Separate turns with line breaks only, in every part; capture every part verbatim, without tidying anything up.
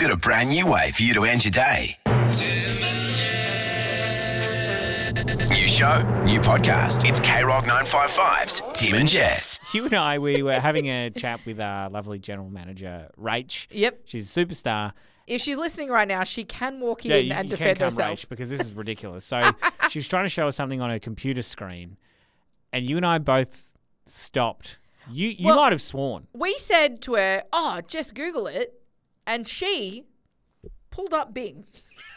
got a brand new way for you to end your day. New show, new podcast. It's K-Rock nine fifty-five's Tim and Jess.
You and I, we were having a chat with our lovely general manager, Rach.
Yep.
She's a superstar.
If she's listening right now, she can walk in
Yeah, you,
and
you
defend
can come,
herself.
Rach, because this is ridiculous. So she was trying to show us something on her computer screen, and you and I both stopped. You you
Well-
might have sworn.
We said to her, oh, just Google it. And she pulled up Bing.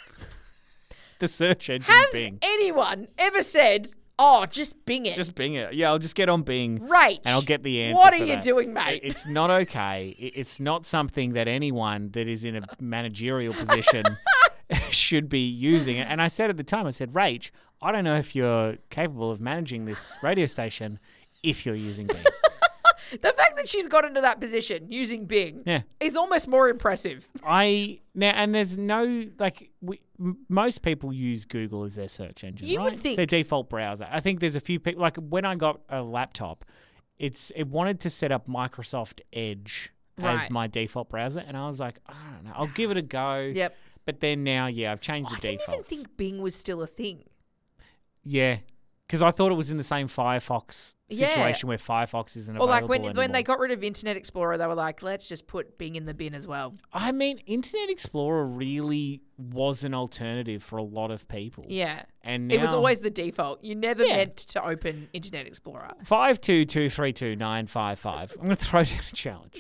The search engine
Has
Bing.
anyone ever said, oh, just Bing it?
Just Bing it. Yeah, I'll just get on Bing.
Rach,
And I'll get the answer.
what are
for
you
that.
doing, mate?
It- It's not okay. It- It's not something that anyone that is in a managerial position should be using. And I said at the time, I said, Rach, I don't know if you're capable of managing this radio station if you're using Bing.
The fact that she's got into that position using Bing
Yeah.
is almost more impressive.
I now and there's no like we, m- most people use Google as their search engine.
You would
right?
think-
It's their default browser. I think there's a few people like when I got a laptop, it's it wanted to set up Microsoft Edge
Right.
as my default browser, and I was like, I don't know, I'll give it a go.
Yep.
But then now, yeah, I've changed
I
the
didn't
defaults.
even think Bing was still a thing.
Yeah, because I thought it was in the same Firefox
Yeah.
situation where Firefox isn't
Or
available
like when
anymore.
when they got rid of Internet Explorer, they were like, let's just put Bing in the bin as well.
I mean, Internet Explorer really was an alternative for a lot of people.
Yeah.
And
It was
now-
always the default. You never
Yeah.
meant to open Internet Explorer.
Five two two three two nine five five. I'm going to throw down a challenge.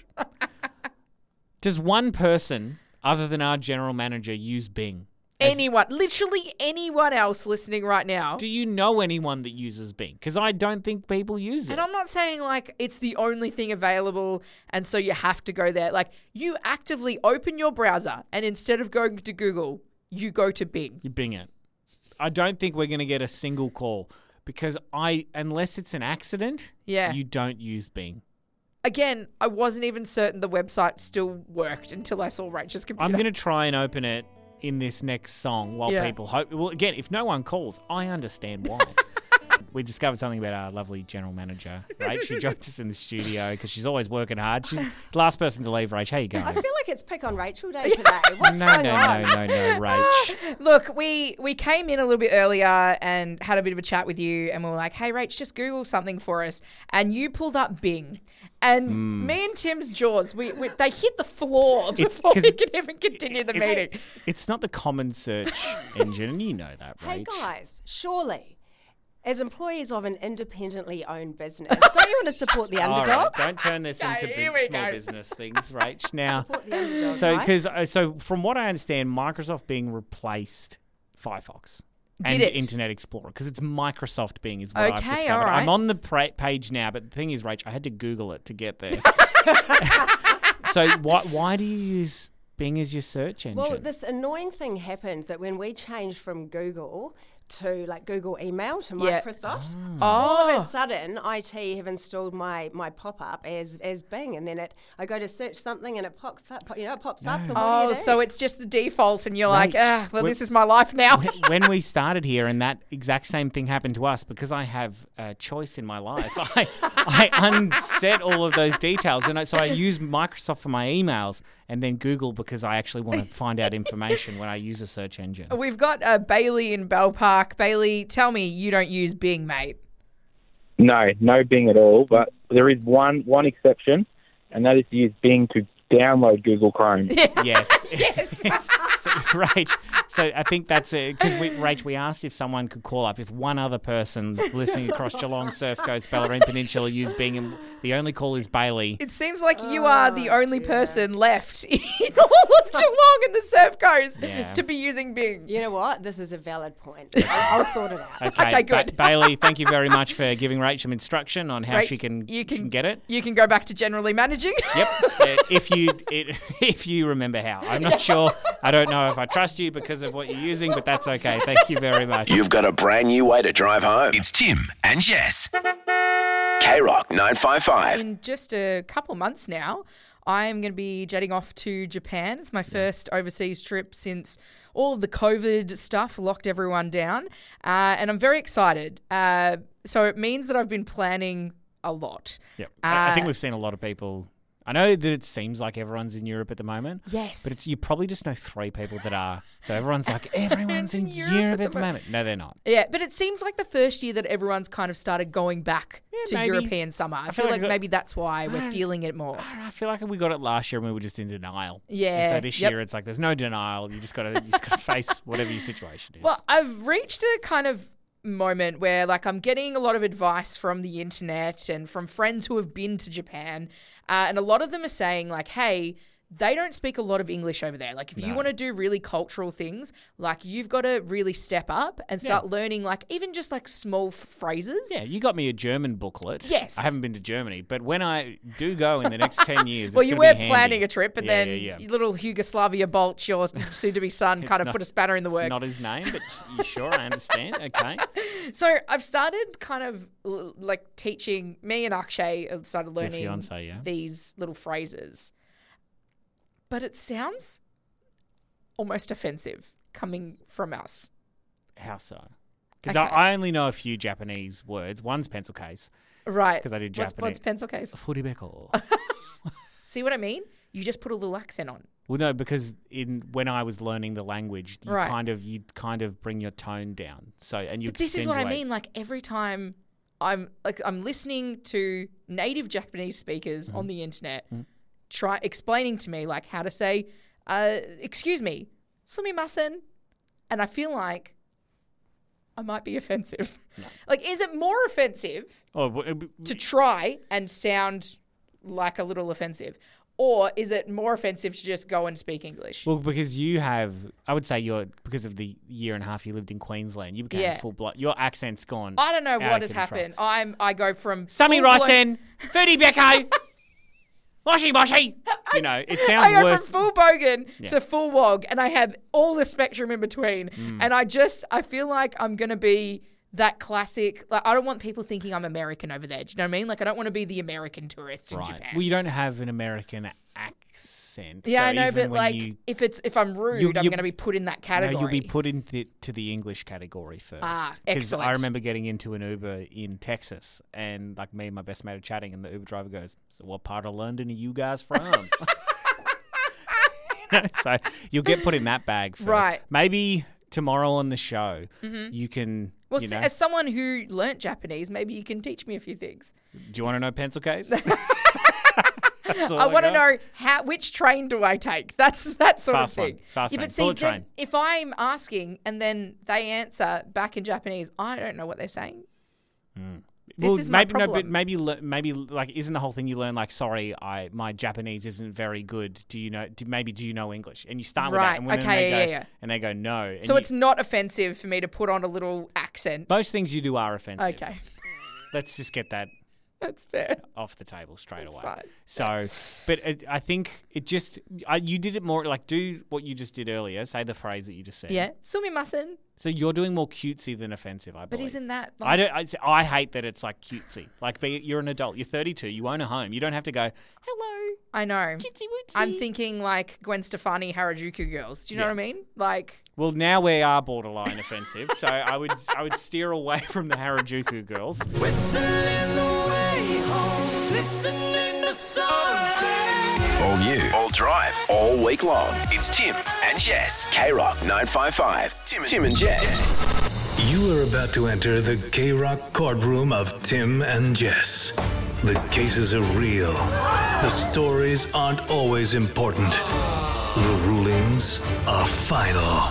Does one person, other than our general manager, use Bing? As-
Anyone, literally anyone else listening right now.
Do you know anyone that uses Bing? Because I don't think people use it.
And I'm not saying like it's the only thing available and so you have to go there. Like you actively open your browser and instead of going to Google, you go to Bing.
You Bing it. I don't think we're going to get a single call because I, unless it's an accident,
Yeah.
you don't use Bing.
Again, I wasn't even certain the website still worked until I saw Rachel's computer.
I'm going to try and open it in this next song while
Yeah.
people hope. Well, again, if no one calls, I understand why. We discovered something about our lovely general manager, Rach. She joined us in the studio because she's always working hard. She's the last person to leave, Rach. How you going?
I feel like it's pick on Rachel Day today. What's
no,
going
no,
on?
no, no, no, Rach.
Look, we we came in a little bit earlier and had a bit of a chat with you, and we were like, "Hey, Rach, just Google something for us." And you pulled up Bing, and
Hmm.
me and Tim's jaws, we, we they hit the floor
It's
before
'cause
we could even continue the meeting.
It's not the common search engine, and you know that, Rach.
Hey guys, surely, as employees of an independently owned business, don't you want to support the
All
underdog?
right, don't turn this
Okay,
into
here
big,
we
small
go.
business things, Rach. Now,
Support the underdog,
so
guys.
because uh, so from what I understand, Microsoft Bing replaced Firefox.
Did
and
it?
Internet Explorer because it's Microsoft Bing is what I've
Okay,
discovered.
all right.
I'm on the pra- page now, but the thing is, Rach, I had to Google it to get there. So why why do you use Bing as your search engine?
Well, this annoying thing happened that when we changed from Google to like Google Email to
Yeah.
Microsoft,
Ah.
all of
Oh,
a sudden I T have installed my my pop up as as Bing, and then it I go to search something and it pops up, you know, it pops up. And what do
oh,
you do?
so it's just the default, and you're like,
Rach,
ah, well,
when-
this is my life now.
When- when we started here and that exact same thing happened to us, because I have a choice in my life, I, I unset all of those details. And I, so I use Microsoft for my emails and then Google because I actually want to find out information when I use a search engine.
We've got uh, Bailey in Bell Park. Bailey, tell me you don't use Bing, mate.
No, no Bing at all. But there is one one exception, and that is to use Bing to download Google Chrome.
Yes.
Yes.
so, Rach, so I think that's it. Because, we, Rach, we asked if someone could call up. If one other person listening across Geelong, Surf Coast, Bellarine Peninsula use Bing, and the only call is Bailey.
It seems like you are the
Oh,
only
dear.
person left in all of Geelong and the Surf Coast
Yeah.
to be using Bing.
you know what? This is a valid point. I'll, I'll sort it out.
Okay,
Okay, good.
Ba- Bailey, thank you very much for giving Rach some instruction on how
Rach,
she can,
you
she
can-
can get it.
You can go back to generally managing.
Yep. Uh, if you it, if you remember how. I'm not sure. I don't know if I trust you because of what you're using, but that's okay. Thank you very much.
You've got a brand new way to drive home. It's Tim and Jess. K-Rock nine fifty-five.
In just a couple months now, I'm going to be jetting off to Japan. It's my first overseas trip since all of the COVID stuff locked everyone down. Uh, and I'm very excited. Uh, so it means that I've been planning a lot.
Yep. I I think
Uh,
we've seen a lot of people I know that it seems like everyone's in Europe at the moment.
Yes.
But it's you probably just know three people that are. So everyone's like, everyone's in Europe, at the moment. No, they're not.
Yeah, but it seems like the first year that everyone's kind of started going back
Yeah,
to
maybe.
European summer. I,
I
feel,
feel
like,
like I got-
maybe that's why we're
don't-
feeling it more.
I don't know, I feel like we got it last year and we were just in denial.
Yeah,
And so this
yep.
year it's like there's no denial. You just gotta you just gotta face whatever your situation is.
Well, I've reached a kind of moment where like I'm getting a lot of advice from the internet and from friends who have been to Japan, uh, and a lot of them are saying like, hey, they don't speak a lot of English over there. Like if you
No.
want to do really cultural things, like you've got to really step up and start learning like even just like small f- phrases.
yeah, you got me a German booklet.
Yes.
I haven't been to Germany, but when I do go in the next ten years,
Well,
it's
you
gonna
were
be handy.
planning a trip, and
Yeah,
then
yeah, yeah.
little Yugoslavia Bolt, your soon-to-be son,
It's
kind of
not-
put a spanner in the
It's
works.
not his name, but you sure? I understand. Okay.
So I've started kind of l- like teaching, me and Akshay have started learning
fiancé, yeah.
these little phrases. But it sounds almost offensive coming from us.
How so? Because
Okay.
I, I only know a few Japanese words. One's pencil case.
Right.
'Cause I did
What's,
Japanese.
what's pencil case?
Furibeko.
See what I mean? You just put a little accent on.
Well, no, because in when I was learning the language, you
Right.
kind of you kind of bring your tone down. So and you.
But this is what I
extenuate-
mean. Like every time I'm like I'm listening to native Japanese
Mm-hmm.
speakers on the internet, try explaining to me like how to say, uh, "Excuse me, sumimasen," and I feel like I might be offensive. Like, is it more offensive
Oh, w- w-
to try and sound like a little offensive, or is it more offensive to just go and speak English?
well, because you have, I would say you're because of the year and a half you lived in Queensland, you became
Yeah.
full blood. Your accent's gone.
I don't know
out
what
of
has
control.
happened. I'm I go from
Sammy
full-blown-
Ryson, Ferdy Becco, Moshi Moshi. You know, it sounds
I go
worse.
from full bogan
Yeah.
to full wog, and I have all the spectrum in between.
Mm.
And I just, I feel like I'm going to be that classic. Like, I don't want people thinking I'm American over there. Do you know what I mean? Like, I don't want to be the American tourist in
right.
Japan.
Well, you don't have an American accent.
yeah,
so
I know,
even
but
when
like,
you,
if it's if I'm rude,
You-
I'm
you-
going to be put in that
no,
category.
you'll be put into to the English category first.
Ah,
'Cause
excellent.
I remember getting into an Uber in Texas, and like me and my best mate are chatting, and the Uber driver goes, "So what part of London are you guys from?" You know, so you'll get put in that bag first.
Right.
Maybe tomorrow on the show, you can.
well,
you
s-
know,
as someone who learnt Japanese, maybe you can teach me a few things.
do you want to know pencil case? That's all
I want to
got.
know how which train do I take? That's that sort
Fast
of thing.
one. Fast
yeah,
one.
but see,
Bullet
then
train.
if I'm asking and then they answer back in Japanese, I don't know what they're saying. This
Well,
is my
maybe no, but
problem.
maybe le- maybe like isn't the whole thing you learn like sorry, I my Japanese isn't very good. Do you know? Do, maybe do you know English? And you start with
Right,
that, and when
okay,
they
yeah,
go,
yeah.
and they go no. And
So
you-
it's not offensive for me to put on a little accent.
most things you do are offensive.
Okay,
Let's just get that
that's fair.
off the table straight
That's
away.
fine.
So, but it, I think it just I, you did it more like do what you just did earlier. Say the phrase that you just said.
Yeah, sumimasen.
So you're doing more cutesy than offensive, I
But
believe.
isn't that
I
like,
don't. I, I hate that it's like cutesy. Like, be, you're an adult. You're thirty-two. You own a home. You don't have to go. Hello,
I know.
cutesy wootsy.
I'm thinking like Gwen Stefani, Harajuku girls. Do you know
Yeah.
what I mean? Like,
Well, now we are borderline offensive, so I would I would steer away from the Harajuku girls.
All you, all drive, all week long. It's Tim and Jess. K-Rock nine five five. Tim, Tim and Jess.
You are about to enter the K-Rock courtroom of Tim and Jess. The cases are real. The stories aren't always important. The rulings are final.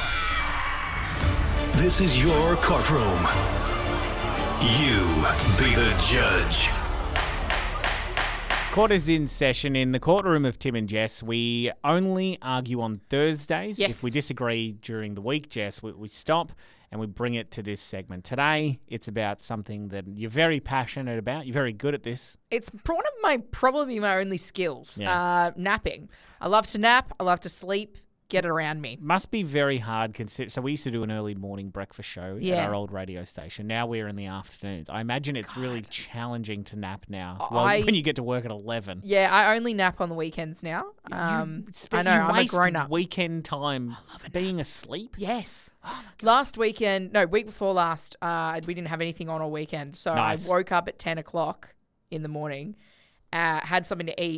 This is your courtroom. You be the judge.
Court is in session in the courtroom of Tim and Jess. We only argue on Thursdays.
Yes.
If we disagree during the week, Jess, we, we stop and we bring it to this segment. Today, it's about something that you're very passionate about. You're very good at this.
it's one of my probably my only skills.
Yeah.
Uh, napping. I love to nap. I love to sleep. Get it around me.
Must be very hard. Consider- so we used to do an early morning breakfast show
Yeah.
at our old radio station. Now we're in the afternoons. I imagine it's really challenging to nap now. Well,
I-
when you get to work at eleven.
Yeah, I only nap on the weekends now. Um,
You spe-
I know,
you
I'm a
waste
grown up.
weekend time being asleep.
Yes. Last weekend, no, week before last, uh, we didn't have anything on all weekend. So
Nice.
I woke up at ten o'clock in the morning, uh, had something to eat,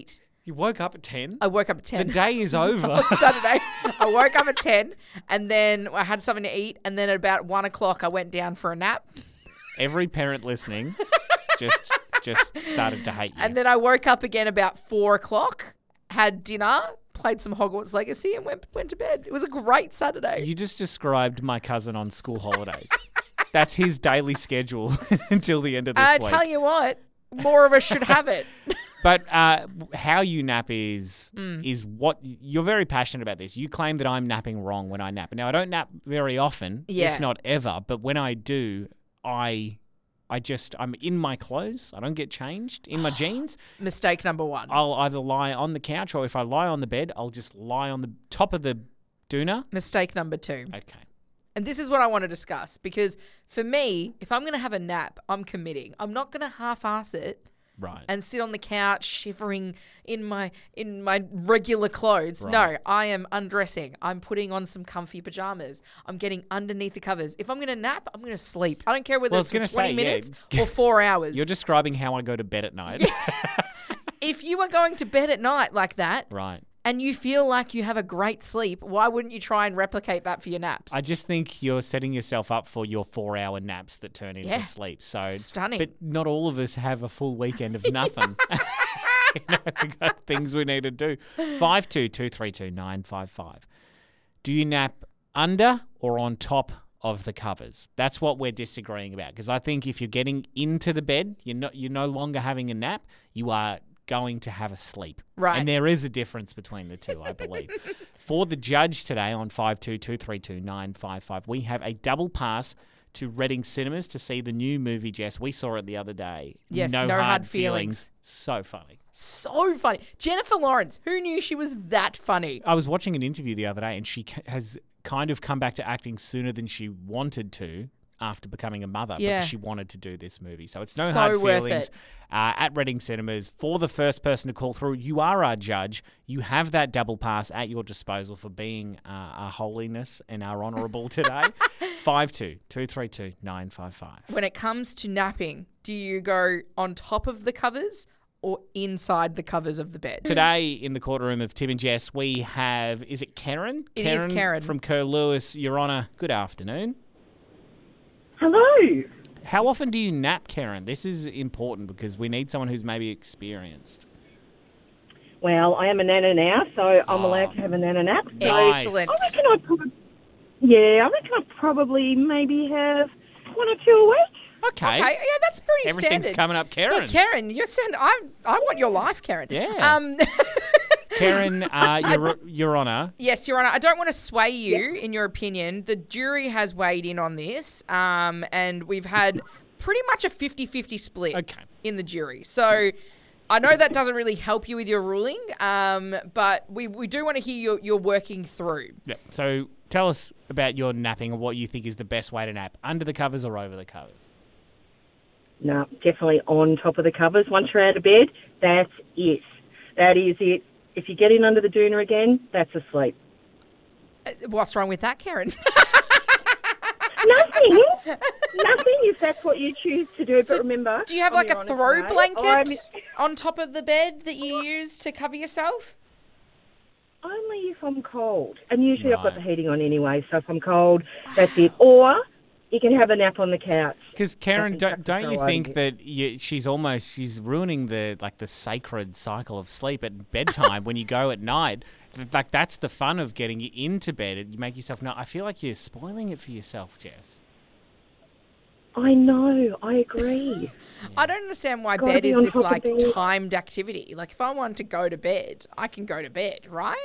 You woke up at ten?
I woke up at ten.
The day is over.
On Saturday, I woke up at ten, and then I had something to eat, and then at about one o'clock, I went down for a nap.
Every parent listening just just started to hate you.
And then I woke up again about four o'clock, had dinner, played some Hogwarts Legacy, and went went to bed. It was a great Saturday.
You just described my cousin on school holidays. That's his daily schedule until the end of this
I
week.
tell you what, more of us should have it.
But uh, how you nap is
Mm.
is what you're very passionate about. This. You claim that I'm napping wrong when I nap. Now I don't nap very often,
Yeah.
if not ever. But when I do, I I just I'm in my clothes. I don't get changed in my jeans.
Mistake number one.
I'll either lie on the couch, or if I lie on the bed, I'll just lie on the top of the doona.
Mistake number two.
Okay.
And this is what I want to discuss, because for me, if I'm going to have a nap, I'm committing. I'm not going to half-ass it
Right.
and sit on the couch shivering in my in my regular clothes.
Right.
No, I am undressing. I'm putting on some comfy pajamas. I'm getting underneath the covers. If I'm going to nap, I'm going to sleep. I don't care whether
Well, I
it's
was
for twenty
gonna say, yeah.
minutes or four hours.
You're describing how I go to bed at night.
If you are going to bed at night like that
Right.
and you feel like you have a great sleep, why wouldn't you try and replicate that for your naps?
I just think you're setting yourself up for your four-hour naps that turn into
Yeah.
sleep. So
Stunning.
But not all of us have a full weekend of nothing. You know, we got things we need to do. Five two two three two nine five five. Do you nap under or on top of the covers? That's what we're disagreeing about. Because I think if you're getting into the bed, you're not you're no longer having a nap. You are going to have a sleep.
Right.
And there is a difference between the two, I believe. For the judge today on five two two three two nine five five, we have a double pass to Reading Cinemas to see the new movie, Jess. We saw it the other day.
Yes,
No,
No
Hard,
Hard
feelings.
Feelings.
So funny.
So funny. Jennifer Lawrence, who knew she was that funny?
I was watching an interview the other day, and she ca- has kind of come back to acting sooner than she wanted to after becoming a mother,
Yeah.
because she wanted to do this movie. So it's No
So
Hard
worth
Feelings
it.
uh, at Reading Cinemas. For the first person to call through, you are our judge. You have that double pass at your disposal for being uh, our holiness and our honourable today. five two two three two nine five five.
When it comes to napping, do you go on top of the covers or inside the covers of the bed?
Today in the courtroom of Tim and Jess, we have, is it Karen?
It is Karen.
From Kerr Lewis. Your Honour, good afternoon.
Hello.
How often do you nap, Karen? This is important because we need someone who's maybe experienced.
Well, I am a nana now, so I'm
Oh.
allowed to have a nana nap. So
Nice.
Excellent.
I reckon I probably, yeah, I reckon I probably maybe have one or two a week.
Okay.
Okay, yeah, that's pretty
Everything's
standard.
coming up, Karen.
Yeah, Karen, you're send. I I want your life, Karen.
Yeah.
Um.
Karen, uh, your, your Honour.
Yes, Your Honour. I don't want to sway you in your opinion. The jury has weighed in on this, um, and we've had pretty much a fifty-fifty split
Okay.
in the jury. So I know that doesn't really help you with your ruling, um, but we, we do want to hear your, your working through.
Yeah. So tell us about your napping and what you think is the best way to nap, under the covers or over the covers.
No, definitely on top of the covers. Once you're out of bed, that's it. That is it. If you get in under the doona again, that's asleep.
Uh, What's wrong with that, Karen?
Nothing. Nothing if that's what you choose to do.
So
but remember,
Do you have
I'm
like
your
a
Honour
throw
today.
blanket
I'm-
on top of the bed that you use to cover yourself?
Only if I'm cold. And usually I've got the
Right.
heating on anyway, so if I'm cold, that's it. Or you can have a nap on the couch.
Because Karen,
think
don't,
that's
don't you
how I
think
do it.
that you, she's almost she's ruining the like the sacred cycle of sleep at bedtime when you go at night? Th- Like that's the fun of getting you into bed. You make yourself know. I feel like you're spoiling it for yourself, Jess.
I know, I agree.
I don't understand why
Gotta
bed
be
is
on
this
top of
like
bed.
timed activity. Like if I want to go to bed, I can go to bed, right?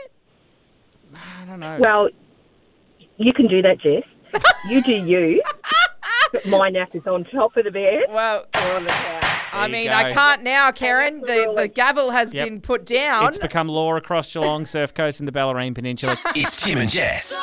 I don't know.
Well, you can do that, Jess. You do you. But my nap is on top of the bed
Well,
or on the couch.
I
There you
mean,
go.
I can't now, Karen.
that's the
The
rule.
the gavel has
Yep.
been put down.
It's become law across Geelong, Surf Coast, and the Bellarine Peninsula.
It's Tim and Jess.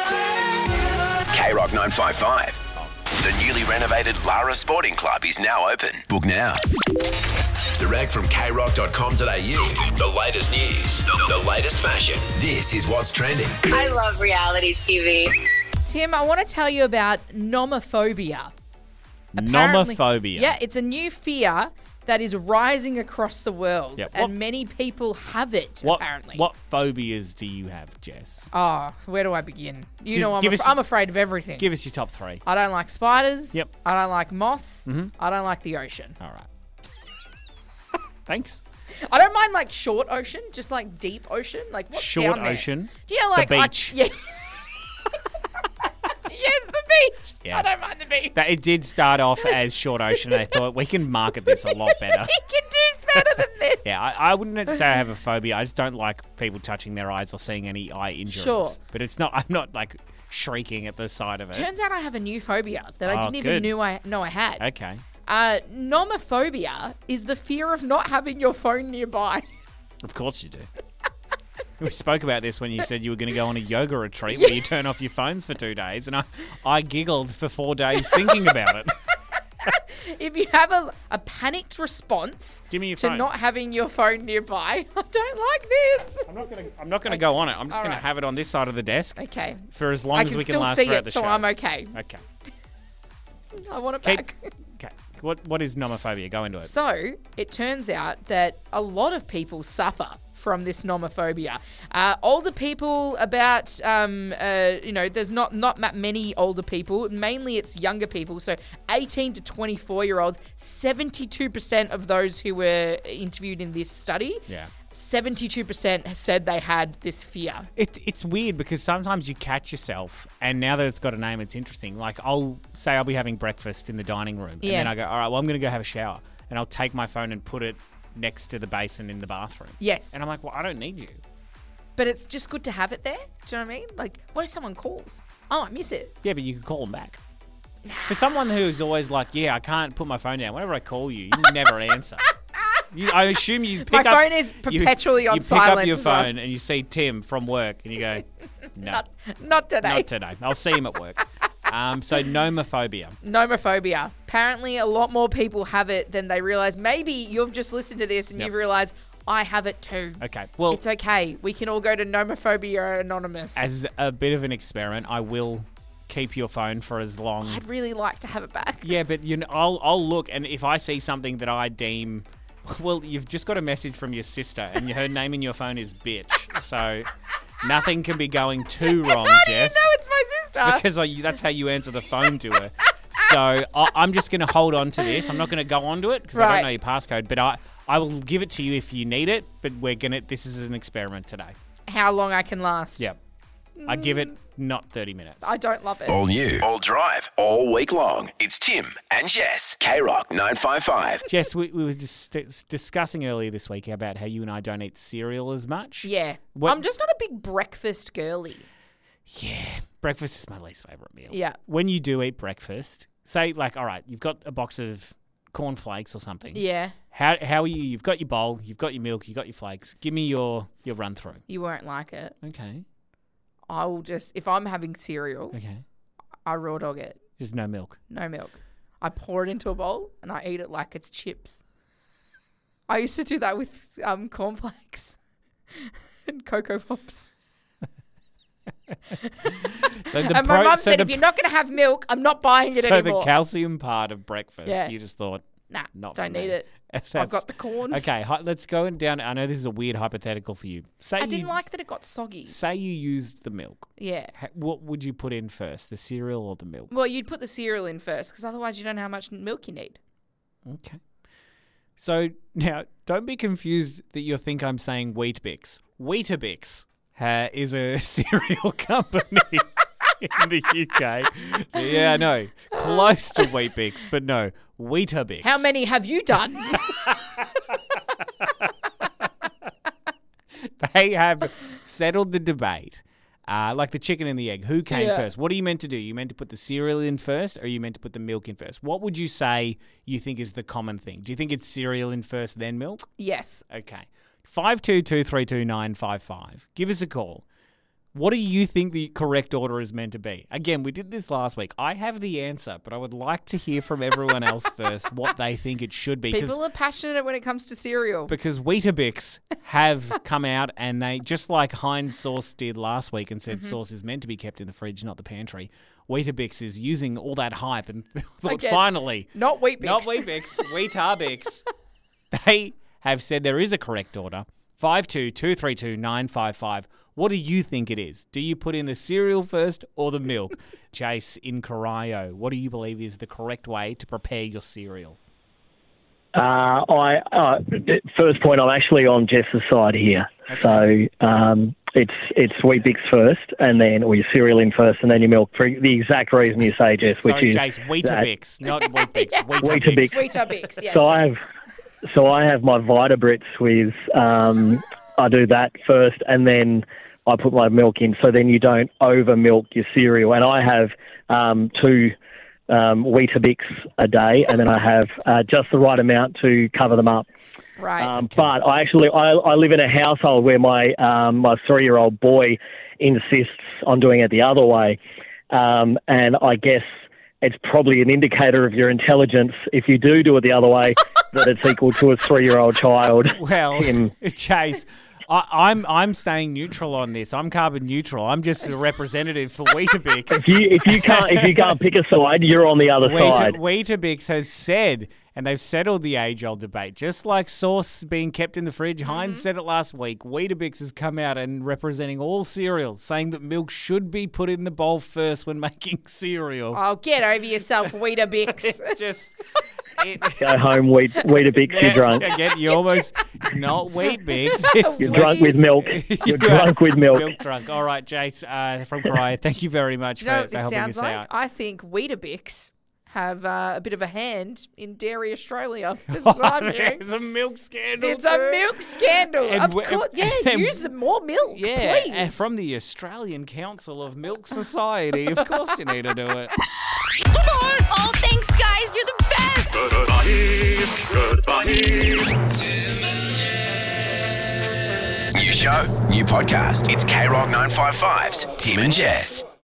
K Rock nine five five. The newly renovated Lara Sporting Club is now open. Book now. Direct from k rock dot com dot a u. The latest news, the, the latest fashion. This is what's trending.
I love reality T V.
Tim, I want to tell you about nomophobia. Apparently-
Nomophobia.
Yeah, it's a new fear that is rising across the world,
Yep.
and
What-
many people have it,
What
apparently.
what phobias do you have, Jess?
Oh, where do I begin? You
Just
know, I'm,
give
af-
us-
I'm afraid of everything.
Give us your top three.
I don't like spiders.
Yep.
I don't like moths.
Mhm.
I don't like the ocean.
All right. Thanks.
I don't mind like short ocean, just like deep ocean. Like what's
Short
down there?
ocean.
Do you know like
The
I-
beach.
yeah. Yes, the beach.
Yeah.
I don't mind the beach.
That it did start off as short ocean. And I thought we can market this a lot better.
He can do better than this.
Yeah, I, I wouldn't say I have a phobia. I just don't like people touching their eyes or seeing any eye injuries.
Sure.
But it's not. I'm not like shrieking at the sight of it.
Turns out I have a new phobia that I
Oh,
didn't even
good.
knew I know I had.
Okay.
Uh, nomophobia is the fear of not having your phone nearby.
Of course you do. We spoke about this when you said you were going to go on a yoga retreat where you turn off your phones for two days, and I, I giggled for four days thinking about it.
If you have a, a panicked response
Give me your
to
phone.
not having your phone nearby, I don't like this.
I'm not going to. I'm not going to go on it. I'm just
All
going
right.
to have it on this side of the desk
Okay.
for as long
I
as
can
we can
still
last
see
throughout
it,
the
so
show.
I'm okay.
Okay.
I want it
Keep.
back.
Okay. What What is nomophobia? Go into it.
So it turns out that a lot of people suffer from this nomophobia. Uh, older people, about um, uh, you know, there's not not that many older people. Mainly, it's younger people. So eighteen to twenty-four year olds. seventy-two percent of those who were interviewed in this study.
Yeah.
seventy-two percent said they had this fear.
It, it's weird because sometimes you catch yourself, and now that it's got a name, it's interesting. Like, I'll say I'll be having breakfast in the dining room,
Yeah.
and then I go, all right, well, I'm going to go have a shower. And I'll take my phone and put it next to the basin in the bathroom.
Yes.
And I'm like, well, I don't need you.
But it's just good to have it there. Do you know what I mean? Like, what if someone calls? Oh, I miss it.
Yeah, but you can call them back. For someone who's always like, yeah, I can't put my phone down. Whenever I call you, you never answer. You, I assume you pick
My
up...
phone is
you-
perpetually on
You pick
silent
up your
as well.
phone and you see Tim from work and you go, no,
Not, not today.
not today. I'll see him at work. Um, so nomophobia.
Nomophobia. Apparently, a lot more people have it than they realize. Maybe you've just listened to this and
Yep.
you've realized, I have it too.
Okay, well,
It's okay. We can all go to Nomophobia Anonymous.
as a bit of an experiment, I will keep your phone for as long.
I'd really like to have it back.
Yeah, but you know, I'll I'll look, and if I see something that I deem, well, you've just got a message from your sister, and her name in your phone is bitch, so nothing can be going too wrong,
How do you
Jess.
know it's my sister?
Because I, that's how you answer the phone to her. So I, I'm just going to hold on to this. I'm not going to go on to it because I
Right.
don't know your passcode, but I I will give it to you if you need it. But we're gonna. This is an experiment today.
How long I can last.
Yep. I give it not thirty minutes.
I don't love it.
All new, all drive, all week long. It's Tim and Jess. K-Rock nine five five.
Jess, we, we were just dis- discussing earlier this week about how you and I don't eat cereal as much.
Yeah.
What-
I'm just not a big breakfast girly.
Yeah. Breakfast is my least favourite meal.
Yeah.
When you do eat breakfast, say, like, all right, you've got a box of cornflakes or something.
Yeah.
How how are you? You've got your bowl, you've got your milk, you've got your flakes. Give me your, your run through.
You won't like it.
Okay.
I will just, if I'm having cereal,
Okay.
I raw dog it.
There's no milk.
No milk. I pour it into a bowl and I eat it like it's chips. I used to do that with um, cornflakes and Cocoa Pops.
So the
and my
pro-
mum
so
said,
the,
if you're not going to have milk, I'm not buying it
so
anymore.
the calcium part of breakfast,
Yeah.
you just thought,
nah,
not
don't
for
need
me.
it. I've
That's-
got the corn.
Okay, hi- let's go down. I know this is a weird hypothetical for you. Say
I
you,
didn't like that it got soggy.
Say you used the milk.
Yeah.
Ha- What would you put in first, the cereal or the milk?
Well, you'd put the cereal in first because otherwise you don't know how much milk you need.
Okay. So now, don't be confused that you think I'm saying Weet-Bix. Weetabix uh, is a cereal company in the U K. Yeah, I know. Close to Weet-Bix, but no, Weetabix.
How many have you done?
They have settled the debate. Uh, like the chicken and the egg. Who came
Yeah.
first? What are you meant to do? You meant to put the cereal in first, or are you meant to put the milk in first? What would you say you think is the common thing? Do you think it's cereal in first, then milk?
Yes.
Okay. five two two three two nine five five. Give us a call. What do you think the correct order is meant to be? Again, we did this last week. I have the answer, but I would like to hear from everyone else first what they think it should be. 'cause-
People are passionate when it comes to cereal.
because Weetabix have come out and they, just like Heinz Sauce did last week and said sauce is meant to be kept in the fridge, not the pantry, Weetabix is using all that hype and thought
Again,
finally,
Not Wheat Bix.
not Weetabix, Weetabix, They have said there is a correct order. five two two three two nine five five. What do you think it is? Do you put in the cereal first or the milk? Jace in Corio, what do you believe is the correct way to prepare your cereal?
Uh, I uh, first point, I'm actually on Jess's side here. Okay. So um, it's it's Wheat Bix first, and then or your cereal in first, and then your milk. For the exact reason you say, Jess, which
Sorry,
is
Jace, Weetabix, not Wheat Bix.
Weetabix.
Weetabix, yes.
So I have so I have my Vitabrits with. Um, I do that first, and then I put my milk in. So then you don't over milk your cereal. And I have um, two. Um, Weetabix a day, and then I have uh, just the right amount to cover them up.
Right.
Um,
okay.
But I actually I, I live in a household where my um, my three-year-old boy insists on doing it the other way, um, and I guess it's probably an indicator of your intelligence if you do do it the other way that it's equal to a three-year-old child.
Well,
in...
Chase. I, I'm I'm staying neutral on this. I'm carbon neutral. I'm just a representative for Weetabix.
If you if you can't if you can't pick a side, you're on the other
Weeta,
side.
Weetabix has said, and they've settled the age-old debate. Just like sauce being kept in the fridge, mm-hmm. Heinz said it last week. Weetabix has come out and representing all cereals, saying that milk should be put in the bowl first when making cereal.
Oh, get over yourself, Weetabix.
It's just. It,
Go home, Wheat, Weetabix,
yeah,
you're drunk.
Again, you almost, it's not Weet-Bix. It's
You're drunk with milk. You're drunk with milk.
Milk drunk. All right, Jace uh, from Corio, thank you very much
you know
for,
what
for
this
helping
sounds
us
like?
out.
I think Weetabix have uh, a bit of a hand in Dairy Australia. This is what I'm hearing.
It's a milk scandal.
It's
too.
a milk scandal.
And
of
we-
course. Yeah,
and-
use some more milk,
Yeah,
please.
and from the Australian Council of Milk Society. Of course you need to do it.
Oh, thanks, guys. You're the best.
New show, new podcast. It's K Rock nine five five's Tim and Jess.